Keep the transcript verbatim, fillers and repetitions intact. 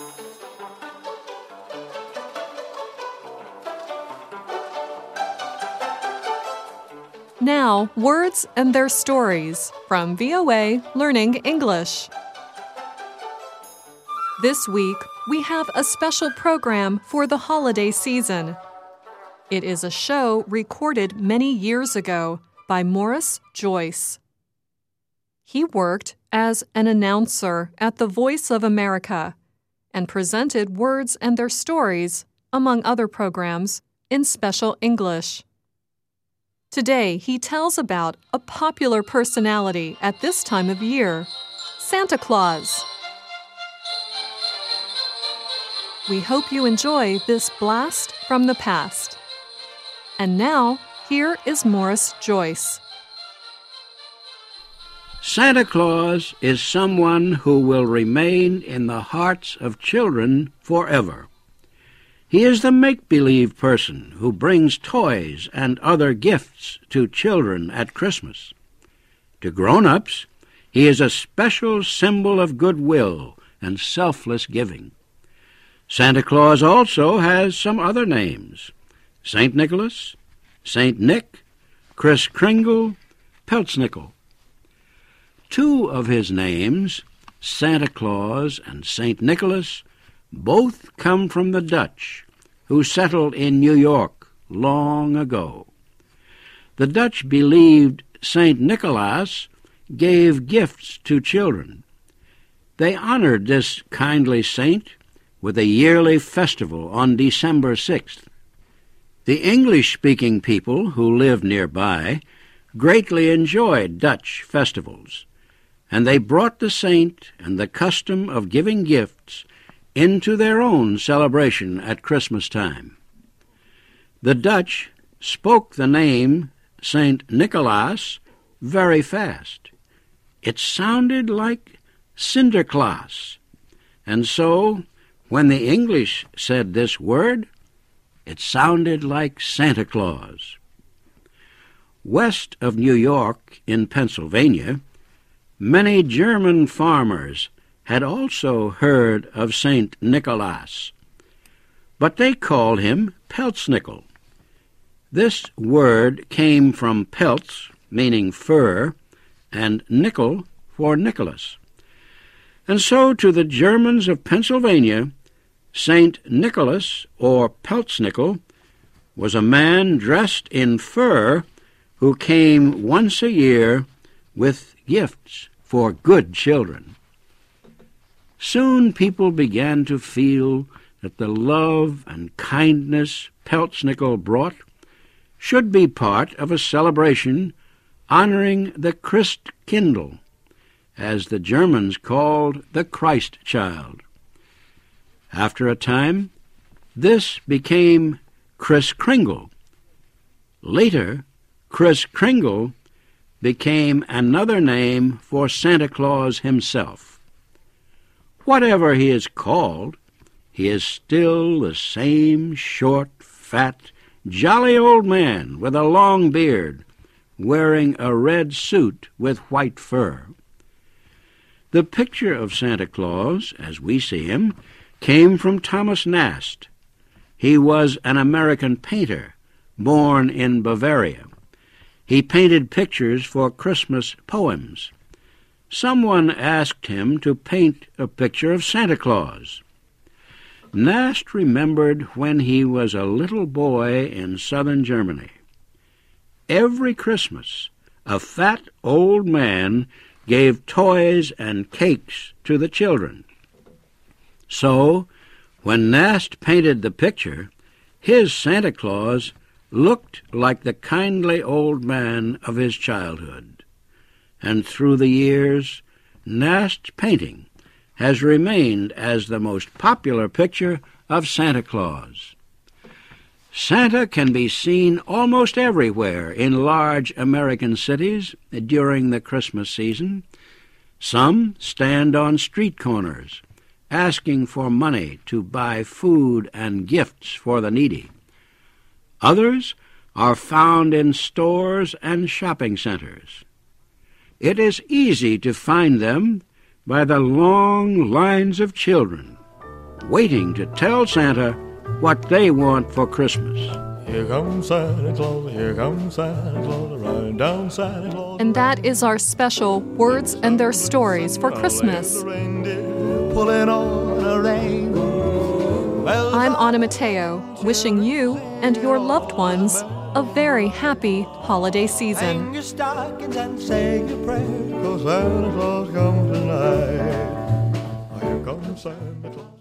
Now, words and their stories from V O A Learning English. This week, we have a special program for the holiday season. It is a show recorded many years ago by Morris Joyce. He worked as an announcer at the Voice of America and presented words and their stories, among other programs, in special English. Today, he tells about a popular personality at this time of year, Santa Claus. We hope you enjoy this blast from the past. And now, here is Morris Joyce. Santa Claus is someone who will remain in the hearts of children forever. He is the make-believe person who brings toys and other gifts to children at Christmas. To grown-ups, he is a special symbol of goodwill and selfless giving. Santa Claus also has some other names: Saint Nicholas, Saint Nick, Kris Kringle, Peltznickel. Two of his names, Santa Claus and Saint Nicholas, both come from the Dutch, who settled in New York long ago. The Dutch believed Saint Nicholas gave gifts to children. They honored this kindly saint with a yearly festival on December sixth. The English-speaking people who lived nearby greatly enjoyed Dutch festivals, and they brought the saint and the custom of giving gifts into their own celebration at Christmas time. The Dutch spoke the name Saint Nicholas very fast. It sounded like Sinterklaas, and so when the English said this word, it sounded like Santa Claus. West of New York, in Pennsylvania, many German farmers had also heard of Saint Nicholas, but they called him Peltznickel. This word came from peltz, meaning fur, and nickel for Nicholas. And so to the Germans of Pennsylvania, Saint Nicholas, or Peltznickel, was a man dressed in fur who came once a year with gifts for good children. Soon people began to feel that the love and kindness Peltznickel brought should be part of a celebration honoring the Christkindl, as the Germans called the Christ child. After a time, this became Kris Kringle. Later, Kris Kringle became another name for Santa Claus himself. Whatever he is called, he is still the same short, fat, jolly old man with a long beard, wearing a red suit with white fur. The picture of Santa Claus, as we see him, came from Thomas Nast. He was an American painter, born in Bavaria. He painted pictures for Christmas poems. Someone asked him to paint a picture of Santa Claus. Nast remembered when he was a little boy in southern Germany. Every Christmas, a fat old man gave toys and cakes to the children. So, when Nast painted the picture, his Santa Claus looked like the kindly old man of his childhood. And through the years, Nast's painting has remained as the most popular picture of Santa Claus. Santa can be seen almost everywhere in large American cities during the Christmas season. Some stand on street corners, asking for money to buy food and gifts for the needy. Others are found in stores and shopping centers. It is easy to find them by the long lines of children waiting to tell Santa what they want for Christmas. Here comes Santa Claus, here comes Santa Claus, riding down Santa Claus. And that is our special Words and Their Stories for Christmas. Pulling on a reindeer. I'm Anna Mateo, wishing you and your loved ones a very happy holiday season. Hang your stockings and say your prayers, 'cause Santa Claus comes tonight. Here comes Santa Claus.